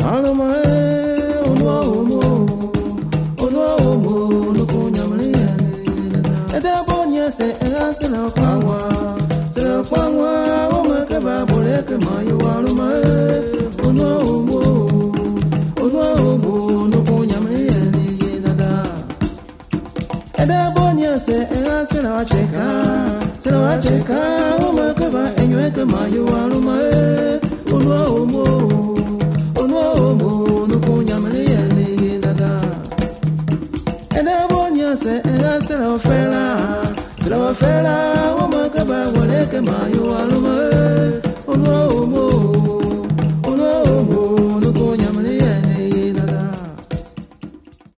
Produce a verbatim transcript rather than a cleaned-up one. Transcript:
Aluma onwa omo onwa omo no kunyamri ede bonya se ase na kwawa se kwawa o makaba boleke mayo aluma onwa omo onwa omo no kunyamri dada ede bonya se ase na wacheka se na wacheka o makaba enyweke mayo